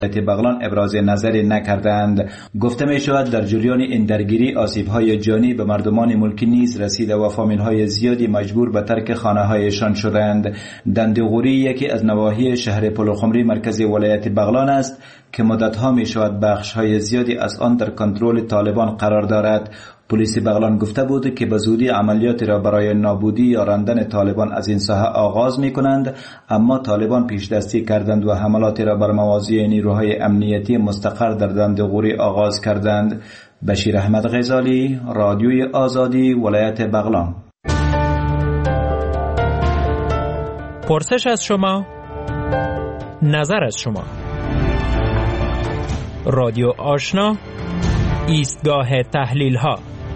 بغلان ابراز نظری نکردند. گفته می شود در جریان این درگیری آسیب‌های جانی به مردمان ملکی نیز رسیده و فامیل‌های زیادی مجبور به ترک خانه‌هایشان شدند. دندغوری یکی از نواحی شهر پلخمری مرکز ولایت بغلان است که مدت‌ها می شود بخش‌های زیادی از آن در کنترل طالبان قرار دارد. پلیس بغلان گفته بود که به زودی عملیات را برای نابودی یا راندن طالبان از این ساحه آغاز می کنند، اما طالبان پیش دستی کردند و حملات را بر مواضع نیروهای امنیتی مستقر در دندغوری آغاز کردند. بشیر احمد غزالی، رادیوی آزادی، ولایت بغلان. پرسش از شما، نظر از شما. رادیو آشنا، ایستگاه تحلیل ها.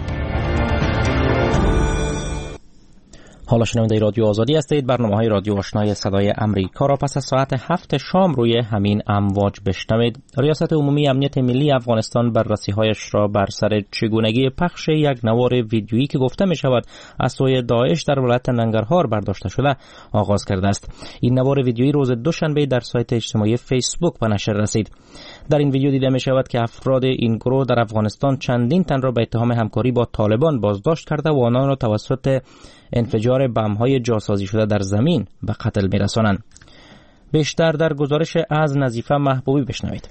حالا شنونده رادیو آزادی هستید. برنامه‌های رادیو آشنای صدای امریکا را پس از ساعت 7 شام روی همین امواج بشنوید. ریاست عمومی امنیت ملی افغانستان بررسی‌هایش را بر سر چگونگی پخش یک نوار ویدیویی که گفته می‌شود از سوی داعش در ولایت ننگرهار برداشته شده آغاز کرده است. این نوار ویدیویی روز دوشنبه در سایت اجتماعی فیسبوک به نشر رسید. در این ویدیو دیده می‌شود که افراد این گروه در افغانستان چندین تن را به اتهام همکاری با طالبان بازداشت کرده و آنان را توسط انفجار بم‌های جاسازی شده در زمین به قتل می‌رسانند. بیشتر در گزارش از نظیفه محبوبی بشنوید.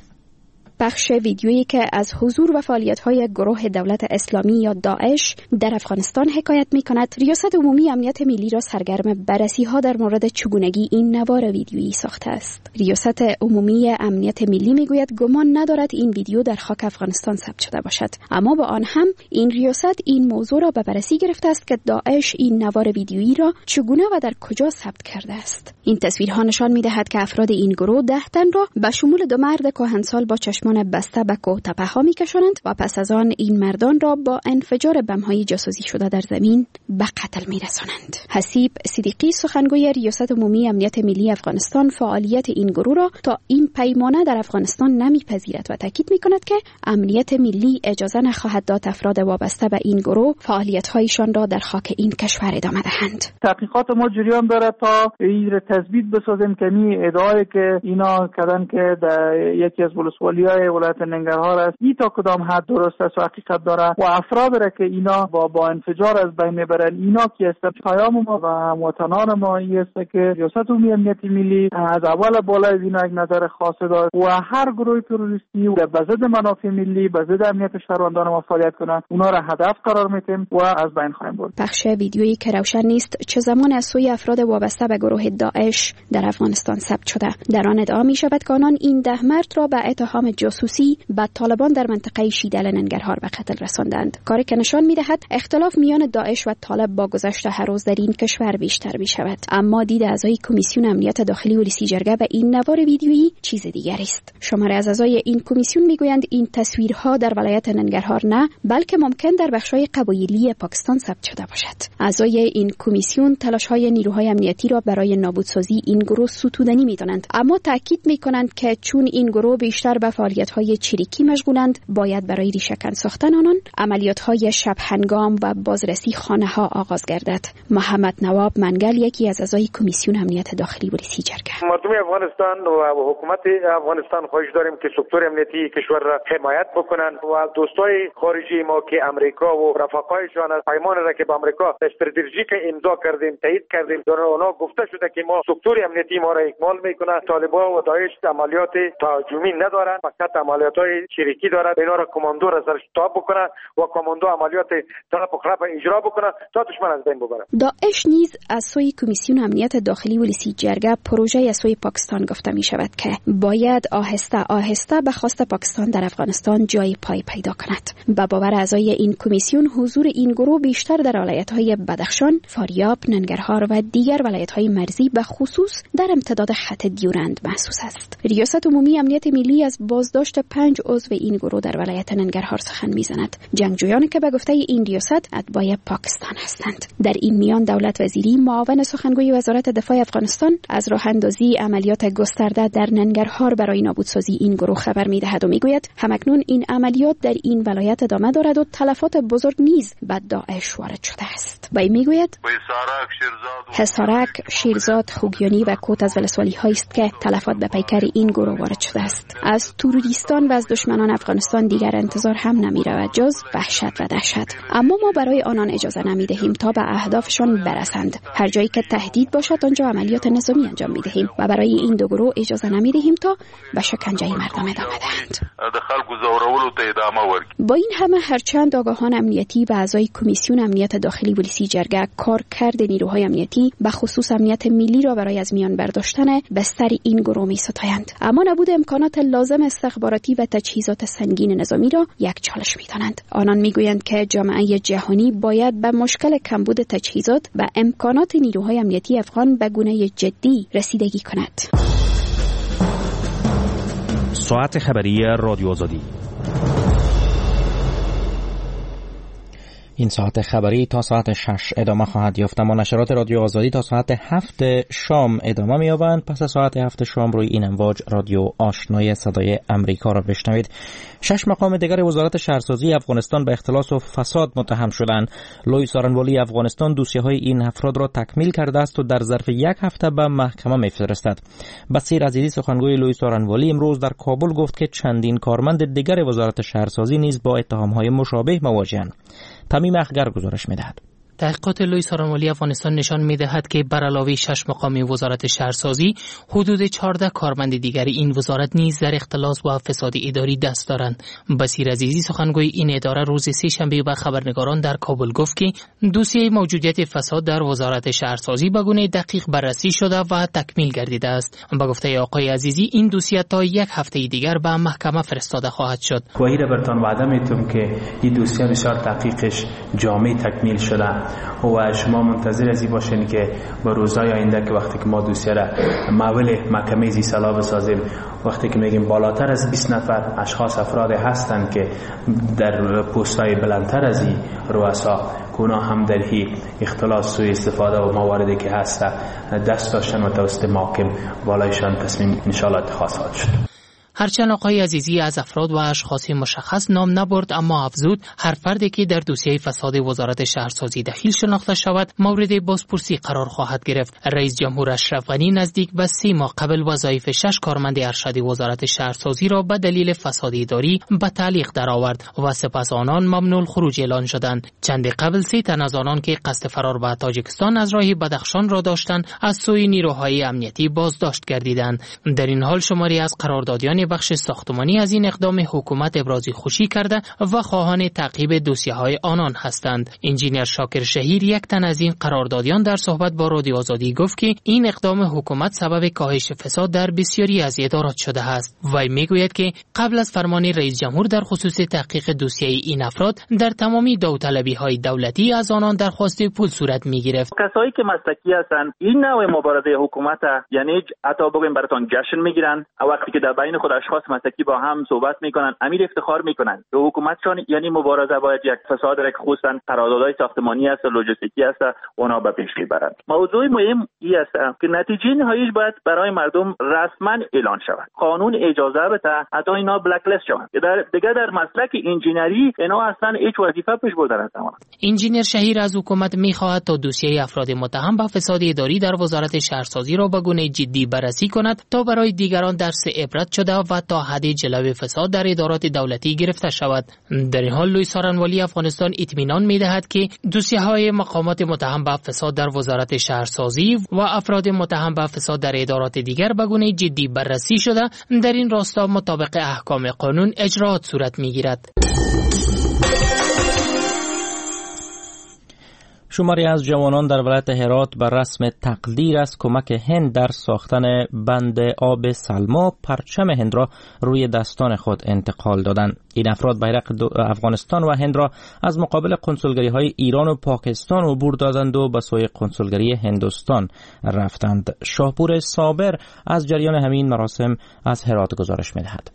بخش ویدیویی که از حضور و فعالیت‌های گروه دولت اسلامی یا داعش در افغانستان حکایت می‌کند، ریاست عمومی امنیت ملی را سرگرم بررسی‌ها در مورد چگونگی این نوار ویدیویی ساخته است. ریاست عمومی امنیت ملی می‌گوید گمان ندارد این ویدیو در خاک افغانستان ثبت شده باشد، اما با آن هم این ریاست این موضوع را به بررسی گرفته است که داعش این نوار ویدیویی را چگونه و در کجا ثبت کرده است. این تصویرها نشان می‌دهد که افراد این گروه 10 تن را به شمول 2 مرد کهنسال با چشمان بسته به کوه تپه‌ها می‌کشانند و پس از آن این مردان را با انفجار بم‌های جاسوسی شده در زمین به قتل می‌رسانند. حسیب صدیقی، سخنگوی ریاست عمومی امنیت ملی افغانستان، فعالیت این گروه را تا این پیمانه در افغانستان نمی‌پذیرد و تاکید می‌کند که امنیت ملی اجازه نخواهد داد افراد وابسته به این گروه فعالیت‌هایشان را در خاک این کشور ادامه دهند. تحقیقات ما جریان دارد تا این را تثبیت بسازیم که این ادعایی که اینا کردن که در یکی از ولسوالی‌های ولایت ننگرهار است این تا کدام حد درست است و حقیقت داره و افراد را که اینا با انفجار از بین میبرن اینا کی است. پیام ما و هموطنان ما این است که ریاست عمومی امنیت ملی از اول بالا از اینا یک نظر خاص داره و هر گروه تروریستی و به ضد منافع ملی به ضد امنیت شهروندان ما فعالیت کنند اونا را هدف قرار میدیم و از بین خواهیم برد. بخش ویدیویی که روشن نیست چه زمان از سوی افراد وابسته به گروه داعش در افغانستان ثبت شده. در آن ادعا می شود که آنان این 10 مرد را به اتهام جاسوسی به طالبان در منطقه شیدل ننگرهار به قتل رساندند، کاری که نشان می‌دهد اختلاف میان داعش و طالب با گذشت هر روز در این کشور بیشتر می‌شود. اما دید اعضای کمیسیون امنیت داخلی ولسی جرگه به این نوار ویدیویی چیز دیگری است. شماره از اعضای این کمیسیون میگویند این تصویرها در ولایت ننگرهار نه، بلکه ممکن در بخش‌های قبایلی پاکستان ثبت شده باشد. اعضای این کمیسیون تلاش‌های نیروهای امنیتی را برای نابودسازی این گروه ستودنی می‌دانند، اما تاکید می‌کنند که چون این گروه بیشتر به فعالیت‌های چریکی مشغولند، باید برای ریشه‌کن ساختن آنان عملیات‌های شب هنگام و بازرسی خانه‌ها آغاز گردد. محمد نواب منگل، یکی از اعضای کمیسیون امنیت داخلی ولسی جرگه: مردم افغانستان و حکومت افغانستان خواهش داریم که سکتور امنیتی کشور را حمایت بکنند و دوستای خارجی ما که امریکا و رفقایشان از پیمان را که با امریکا استراتژیک امضا کردیم تایید کردیم، در اونا گفته شده که ما سکتور امنیتی ما را اکمال میکنه. طالبان و داعش عملیات تهاجمی ندارند، فقط عملیات‌های چریکی دارد. اینا را کماندو را سرش تاب بکنه و کماندو عملیات طرف و خلاف اجرا بکنه تا دشمن از بین ببره. داعش نیز از سوی کمیسیون امنیت داخلی ولسی جرگه پروژه از سوی پاکستان گفته می شود که باید آهسته آهسته به خواست پاکستان در افغانستان جای پای پیدا کند. به باور اعضای این کمیسیون حضور این گروه بیشتر در ولایت‌های بدخشان، فاریاب، ننگرهار و دیگر ولایت‌های مرزی به خصوص در امتداد خط دیورند محسوس است. ریاست عمومی امنیت ملی از بازداشت بازداشت 5 عضو این گروه در ولایت ننگرهار سخن میزند. جنگجویانی که به گفته این ریاست اتباع پاکستان هستند. در این میان دولت وزیری معاون سخنگوی وزارت دفاع افغانستان از راه اندازی عملیات گسترده در ننگرهار برای نابودسازی این گروه خبر میدهد و میگوید همکنون این عملیات در این ولایت ادامه دارد و تلفات بزرگ نیز به داعش وارد شده است. وی میگوید حصارک، شیرزاد، خوگیانی و کوت از ولسوالی‌هایی است که تلفات به پیکر این گروه وارد شده است. از تروریستان و از دشمنان افغانستان دیگر انتظار هم نمی‌رود جز وحشت و دهشت. اما ما برای آنان اجازه نمی‌دهیم تا به اهدافشان برسند. هر جایی که تهدید باشد آنجا عملیات نظامی انجام می‌دهیم و برای این دو گروه اجازه نمی‌دهیم تا به شکنجه مردم ادامه دهند. با این همه هرچند آگاهان امنیتی و اعضای کمیسیون امنیت داخلی ولسی جرگه کارکرد نیروهای امنیتی به خصوص امنیت ملی را برای از میان برداشتن بستر این گروه می‌ستایند، اما نبود امکانات لازم استخباراتی و تجهیزات سنگین نظامی را یک چالش می‌دانند. آنان می‌گویند که جامعه جهانی باید به مشکل کمبود تجهیزات و امکانات نیروهای امنیتی افغان به گونه جدی رسیدگی کند. ساعت خبری رادیو آزادی. این ساعت خبری تا ساعت 6 ادامه خواهد یافت، اما نشرات رادیو آزادی تا ساعت 7 شام ادامه می‌یابند. پس از ساعت 7 شام روی این امواج رادیو آشنای صدای امریکا را بشنوید. 6 مقام دیگر وزارت شهرسازی افغانستان به اختلاس و فساد متهم شدند. لوی سارنوالی افغانستان دوسیه‌های این افراد را تکمیل کرده است و در ظرف 1 هفته به محکمه می‌فرستد. بصیر عزیزی سخنگوی لوی سارنوالی امروز در کابل گفت که چندین کارمند دیگر وزارت شهرسازی نیز با اتهام‌های مشابه مواجه‌اند. تمیم اخگر گزارش می‌دهد. تحقیقات لوی سارنوالی افغانستان نشان می‌دهد که بر علاوه 6 مقام وزارت شهرسازی، حدود 14 کارمند دیگر این وزارت نیز در اختلاس و فساد اداری دست دارند. بصیر عزیزی سخنگوی این اداره روز سه‌شنبه به خبرنگاران در کابل گفت که دوسیه موجودیت فساد در وزارت شهرسازی به گونه دقیق بررسی شده و تکمیل گردیده است. با گفته آقای عزیزی این دوسیه تا 1 هفته دیگر به محکمه فرستاده خواهد شد. گواهی را براتون وعده می‌دم که این دوسیه بسیار تحقیقش جامع تکمیل شده و شما منتظر ازی باشین که با روزهای آینده که وقتی که ما دوسیه را محول محکمه زی صلاح بسازیم، وقتی که میگیم بالاتر از 20 نفر اشخاص افراد هستند که در پست‌های بلندتر از این رؤسا کونا هم در هی اختلاس سوء استفاده و مواردی که هست دست داشتن و توسط محکم بالایشان تصمیم انشاءالله اتخاذ خواهد شد. هرچند آقای عزیزی از افراد و اشخاص مشخص نام نبرد، اما افزود هر فردی که در دوسیه فساد وزارت شهرسازی دخیل شناخته شود مورد بازپرسی قرار خواهد گرفت. رئیس جمهور اشرف غنی نزدیک به 3 ماه قبل وظایف 6 کارمند ارشد وزارت شهرسازی را به دلیل فساد اداری به تعلیق درآورد و سپس آنان ممنوع الخروج اعلان شدند. چند قبل 3 تن از آنان که قصد فرار به تاجیکستان از راه بدخشان را داشتند از سوی نیروهای امنیتی بازداشت گردیدند. در این حال شماری از قراردادیان بخش ساختمانی از این اقدام حکومت ابراز خوشی کرده و خواهان تعقیب دوسیه‌های آنان هستند. انجینیر شاکر شهیر یک تن از این قراردادیان در صحبت با رادیو آزادی گفت که این اقدام حکومت سبب کاهش فساد در بسیاری از ادارات شده است. وی میگوید که قبل از فرمان رئیس جمهور در خصوص تحقیق دوسیه این افراد در تمامی داوطلبی‌های دولتی از آنان درخواست پول صورت می‌گرفت. کسایی که مسلکی هستند این نوع مبارزه حکومت یعنی حتی بگیم براتون جشن میگیرن وقتی که در بین خود اشخاص مسلکی با هم صحبت میکنن، امیر افتخار میکنن به حکومتشان، یعنی مبارزه باید یک فساد را که خصوصا قراردادهای ساختمانی است و لوجستیکی است اونا به پیش ببرند. موضوع مهم این است که نتیجه نهاییش باید برای مردم رسما اعلان شود، قانون اجازه بده حتی اینا بلک لیست شوند. در مسلک انجینری اینا اصلا هیچ وظیفه پیش بردن نمی‌کنند. انجینیر شهیر از حکومت میخواهد تا دوسیه افراد متهم به فساد اداری در وزارت شهرسازی را به گونه جدی بررسی کند تا برای دیگران درس عبرت شده و تا حد جلوه فساد در ادارات دولتی گرفته شود. در این حال لوی سارنوالی افغانستان اطمینان می‌دهد که دوسیه‌های مقامات متهم به فساد در وزارت شهرسازی و افراد متهم به فساد در ادارات دیگر به گونه جدی بررسی شده در این راستا مطابق احکام قانون اجراات صورت می‌گیرد. شماری از جوانان در ولایت هرات بر رسم تقدیر از کمک هند در ساختن بند آب سلما پرچم هند را روی دستان خود انتقال دادند. این افراد بیرق افغانستان و هند را از مقابل کنسولگری‌های ایران و پاکستان عبور دادند و به سوی کنسولگری هندوستان رفتند. شاهپور صابر از جریان همین مراسم از هرات گزارش می‌دهد.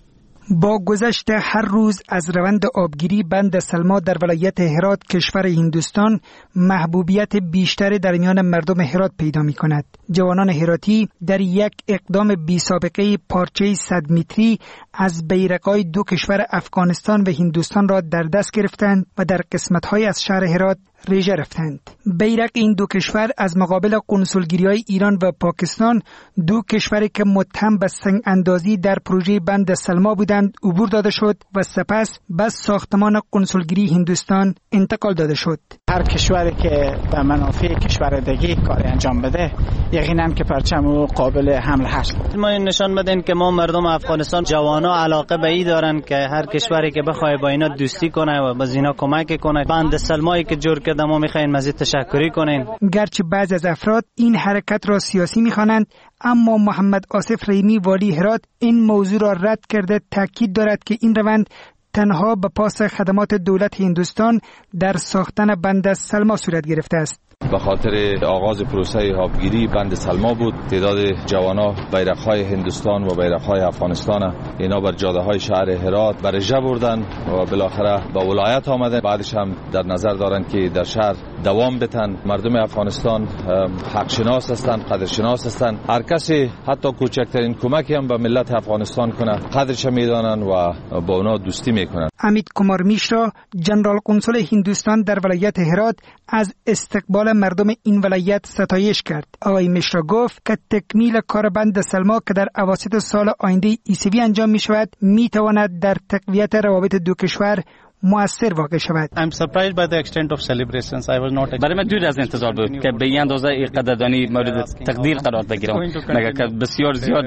با گذشت هر روز از روند آبگیری بند سلما در ولایت هرات کشور هندوستان محبوبیت بیشتری در میان مردم هرات پیدا می کند. جوانان هراتی در یک اقدام بی سابقه پارچه 100 متری از بیرق‌های دو کشور افغانستان و هندوستان را در دست گرفتند و در قسمت‌های از شهر هرات ریژه رفتند. بیرق این دو کشور از مقابل قنصلگری‌های ایران و پاکستان، دو کشوری که متهم به سنگ اندازی در پروژه بند سلما بودند، عبور داده شد و سپس به ساختمان قنصلگری هندوستان انتقال داده شد. هر کشوری که به منافع کشور دیگه کار انجام بده یقینا که پرچم او قابل حمل هست. ما این نشان بدیم که ما مردم افغانستان جوانا علاقه به این دارن که هر کشوری که بخواد با اینا دوستی کنه و به اینا کمک کنه. بند سلمایی که جور کرده ما میخوایم مزید تشکری کنیم. گرچه بعضی از افراد این حرکت را سیاسی میخوانند، اما محمد آصف رحیمی والی هرات این موضوع را رد کرده، تاکید دارد که این روند تنها به پاس خدمات دولت هندوستان در ساختن بند سلما صورت گرفته است. به خاطر آغاز پروسه آبگیری بند سلما بود. تعداد جوانا بیرق‌های هندوستان و بیرق‌های افغانستان اینا بر جاده‌های شهر هرات برجه بردن و بالاخره به ولایت آمده. بعدش هم در نظر دارن که در شهر دوام بتن. مردم افغانستان حق شناس هستند، قدر شناس هستند. هر کسی حتی کوچکترین کمکی هم به ملت افغانستان کنه قدرش میدانن و با اونا دوستی میکنن. امید کمار میشرا، جنرال قنصل هندوستان در ولایت هرات، از استقبال مردم این ولایت ستایش کرد. آقای میشرا گفت که تکمیل کار بند سلما که در اواسط سال آینده عیسوی انجام می شود می تواند در تقویت روابط دو کشور مؤثر واقع شود. I'm surprised by the extent of celebrations. I was not. برای من دور از انتظار بود که به این اندازه قدردانی مورد تقدیر قرار بگیرم. مگر که بسیار زیاد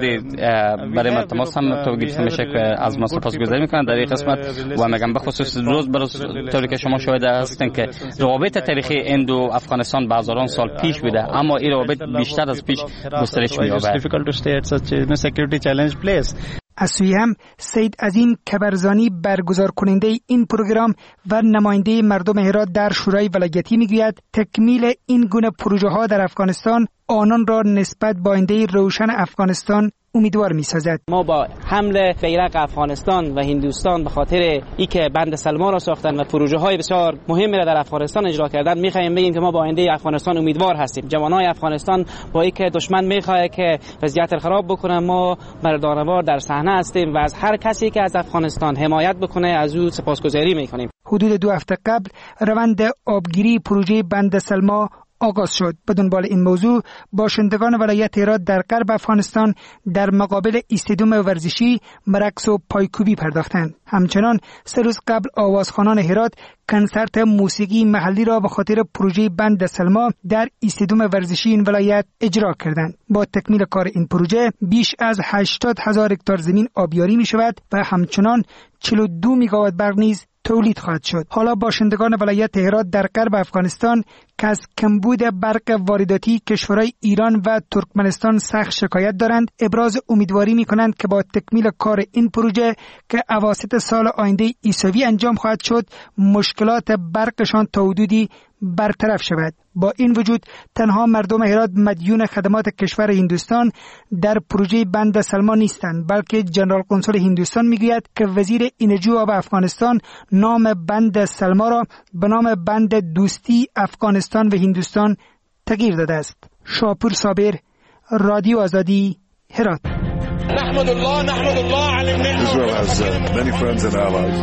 برای من تماس هم تو گرفته میشه که از ما سپاسگزاری میکنم در این قسمت و میگم به خصوص روز بر روز طوری که شما شاهد هستین که روابط تاریخی هند و افغانستان به هزاران سال پیش بوده، اما این روابط بیشتر از پیش گسترش می‌یابد. Difficult to stay at such a security challenge place. از سوی هم سید عظیم کبرزانی برگزار کننده این پروگرام و نماینده مردم هرات در شورای ولایتی میگوید تکمیل این گونه پروژه ها در افغانستان آنان را نسبت به آینده روشن افغانستان امیدوار می‌سازد. ما با حمل بیرق افغانستان و هندوستان به خاطر اینکه بند سلما را ساختن و پروژه‌های بسیار مهمی را در افغانستان اجرا کردن می‌خوایم بگیم که ما با آینده افغانستان امیدوار هستیم. جوانای افغانستان با اینکه دشمن می‌خواد که وضعیت خراب بکنه، ما مردانه‌وار در صحنه هستیم و از هر کسی که از افغانستان حمایت بکنه از او سپاسگزاری می‌کنیم. حدود 2 هفته قبل روند آبگیری پروژه بند سلما آغاز شد. به دنبال این موضوع باشندگان ولایت هرات در غرب افغانستان در مقابل استادیوم ورزشی رقص و پایکوبی پرداختند. همچنان 3 روز قبل آوازخوانان هرات کنسرت موسیقی محلی را به خاطر پروژه بند سلما در استادیوم ورزشی این ولایت اجرا کردند. با تکمیل کار این پروژه بیش از 80,000 هکتار زمین آبیاری می شود و همچنان 42 میگاوات برق نیز تولید خواهد شد. حالا باشندگان ولایت هرات در غرب افغانستان که از کمبود برق وارداتی کشورهای ایران و ترکمنستان سخت شکایت دارند، ابراز امیدواری می کنند که با تکمیل کار این پروژه که اواسط سال آینده عیسوی انجام خواهد شد، مشکلات برقشان تا حدودی برطرف شود. با این وجود تنها مردم هرات مدیون خدمات کشور هندوستان در پروژه بند سلما نیستند، بلکه جنرال قنصل هندوستان میگوید که وزیر انرژی و آب افغانستان نام بند سلما را به نام بند دوستی افغانستان و هندوستان تغییر داده است. شاپور صابر، رادیو آزادی، هرات. نحمد الله على النعمة. Israel has many friends and allies.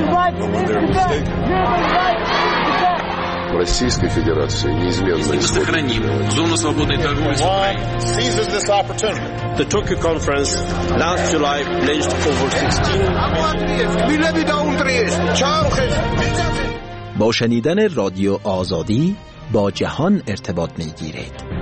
Российской Федерации неизменно сохраним зону свободной торговли с Украиной. Seizes this opportunity. The Tokyo conference last July pledged over 16 با شنیدن رادیو آزادی با جهان ارتباط می‌گیرید.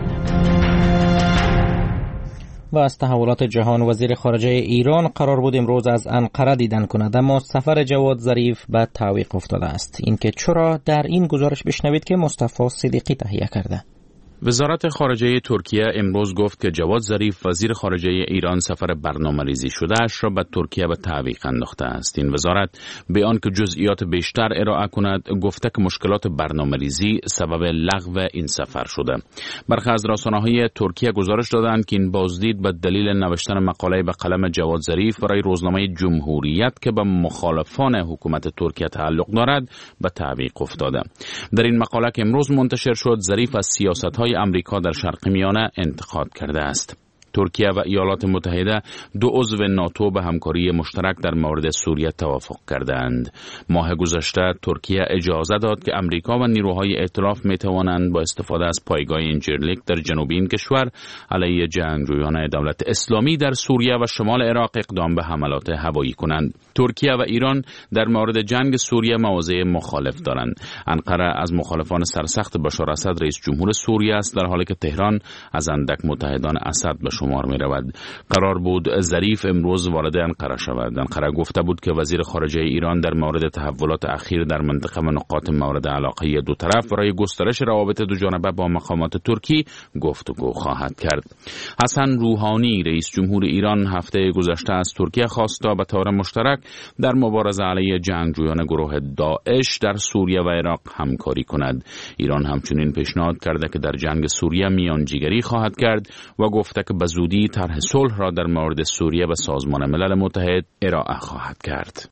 و از تحولات جهان، وزیر خارجه ایران قرار بود امروز از انقره دیدن کند، اما سفر جواد ظریف به تعویق افتاده است. اینکه چرا در این گزارش بشنوید که مصطفی صدیقی تهیه کرده. وزارت خارجه ترکیه امروز گفت که جواد ظریف وزیر خارجه ایران سفر برنامه‌ریزی شده اش را به ترکیه به تعویق انداخته است. این وزارت به آنکه جزئیات بیشتر ارائه کند گفته که مشکلات برنامه‌ریزی سبب لغو این سفر شده. برخی از رسانه‌های ترکیه گزارش دادند که این بازدید به دلیل نوشتن مقاله به قلم جواد ظریف برای روزنامه جمهوریت که به مخالفان حکومت ترکیه تعلق دارد به تعویق افتاده. در این مقاله که امروز منتشر شد ظریف از سیاست‌های امریکا در شرق میانه انتقاد کرده است. ترکیه و ایالات متحده دو عضو ناتو به همکاری مشترک در مورد سوریه توافق کردند. ماه گذشته ترکیه اجازه داد که امریکا و نیروهای ائتلاف می توانند با استفاده از پایگاه اینجرلیک در جنوب این کشور علیه جنگجویان دولت اسلامی در سوریه و شمال عراق اقدام به حملات هوایی کنند. ترکیه و ایران در مورد جنگ سوریه مواضع مخالف دارند. انقره از مخالفان سرسخت بشار اسد رئیس جمهور سوریه است، در حالی که تهران از اندک متحدان اسد به شمار می رود. قرار بود ظریف امروز وارد انقره شود. انقره گفته بود که وزیر خارجه ایران در مورد تحولات اخیر در منطقه و نقاط مورد علاقه دو طرف برای گسترش روابط دو جانبه با مقامات ترکی گفتگو خواهد کرد. حسن روحانی رئیس جمهور ایران هفته گذشته از ترکیه خواست تا به طور مشترک در مبارزه علیه جنگجویان گروه داعش در سوریه و عراق همکاری کند. ایران همچنین پیشنهاد کرده که در جنگ سوریه میانجیگری خواهد کرد و گفته که به زودی طرح صلح را در مورد سوریه به سازمان ملل متحد ارائه خواهد کرد.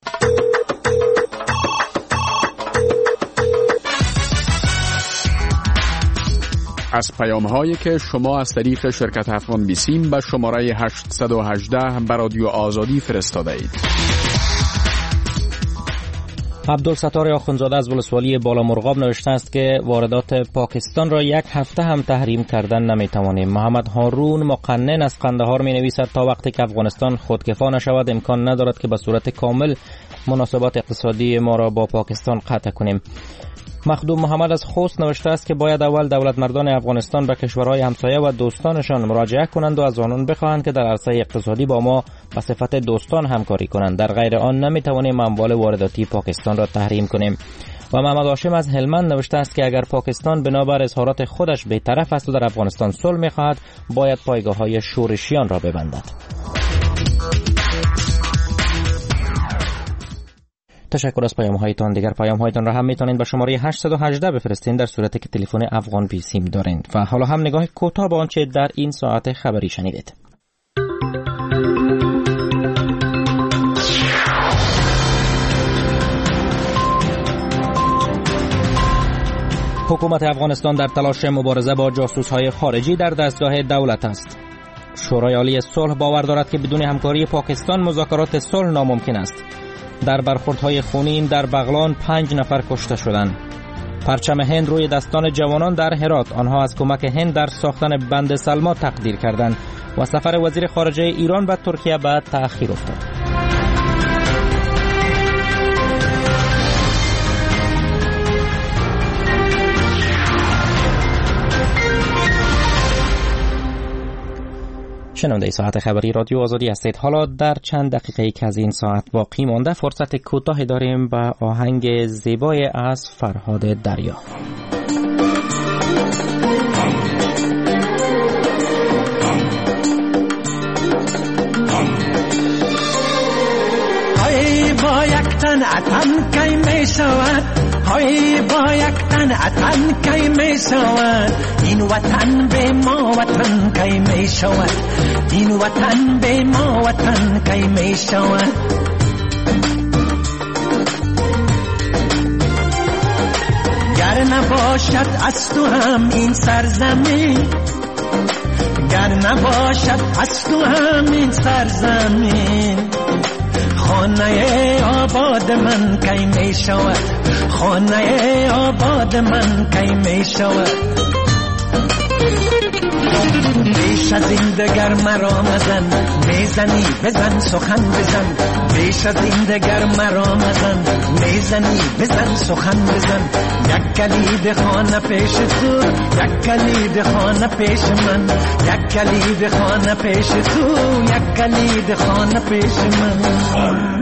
از پیام‌هایی که شما از طریق شرکت افغان بیسیم به شماره 818 به رادیو آزادی فرستاده اید. عبدالستار آخوندزاده از ولسوالی بالامرغاب نوشته است که واردات پاکستان را یک هفته هم تحریم کردن نمیتوانیم. محمد هارون مقنن از قندهار می نویسد تا وقتی که افغانستان خودکفا نشود امکان ندارد که به صورت کامل مناسبات اقتصادی ما را با پاکستان قطع کنیم. مخدوم محمد از خوست نوشته است که باید اول دولت مردان افغانستان به کشورهای همسایه و دوستانشان مراجعه کنند و از آنان بخواهند که در عرصه اقتصادی با ما به صفت دوستان همکاری کنند. در غیر آن نمیتوانیم اموال وارداتی پاکستان را تحریم کنیم. و محمد هاشم از هلمند نوشته است که اگر پاکستان بنابر اظهارات خودش بی‌طرف است و در افغانستان صلح می‌خواهد باید پایگاه‌های شورشیان را ببندد. تشکر از پیام‌هایتان. دیگر پیام‌هایتان را هم می‌تونید به شماره 818 بفرستین در صورتی که تلفن افغان بیسیم دارید. و حالا هم نگاه کوتاه به آنچه در این ساعت خبری شنیدید. حکومت افغانستان در تلاش مبارزه با جاسوس‌های خارجی در دستگاه دولت است. شورای عالی صلح باور دارد که بدون همکاری پاکستان مذاکرات صلح ناممکن است. در برخوردهای خونین در بغلان 5 نفر کشته شدند. پرچم هند روی دستان جوانان در هرات، آنها از کمک هند در ساختن بند سلما تقدیر کردند. و سفر وزیر خارجه ایران به ترکیه به تأخیر افتاد. شنونده ساعت خبری رادیو آزادی هستید. حالا در چند دقیقه که از این ساعت باقی مانده فرصت کوتاهی داریم با آهنگ زیبای از فرهاد دریا. های با یک تن اتن کی می شود، های با یک تن اتن کی می شود، این وطن به ما وطن کی می شود، این وطن به ما وطن کی می شود. گر نباشد از تو هم این سرزمین، گر نباشد از تو هم این سرزمین، خانه آباد من کی می شود، خانه آباد من کی می شود. بیش از این دگر مرا مزن، میزنی بزن سخن بزن، بیش از این دگر مرا مزن، میزنی بزن سخن بزن. یک کلید خانه پیش تو، یک کلید خانه پیش من، یک کلید خانه پیش تو، یک کلید خانه پیش من.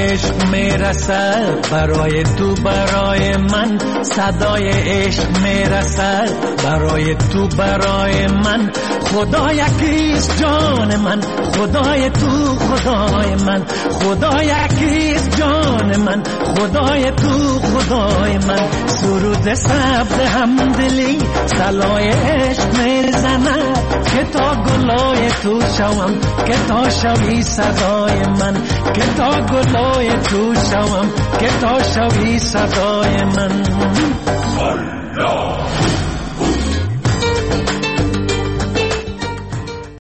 عشق میرسد برای تو برای من، صدای عشق میرسد برای تو برای من. خدا یکیست جان من، خدای تو خدای من، خدا یکیست جان من، خدای تو خدای من. سرود سبز همدلی صلای عشق میزند که تا گلای تو شوم، که تا شوی صدای من، که تا گلای تو شوم، که تا شوی صدای من. Allah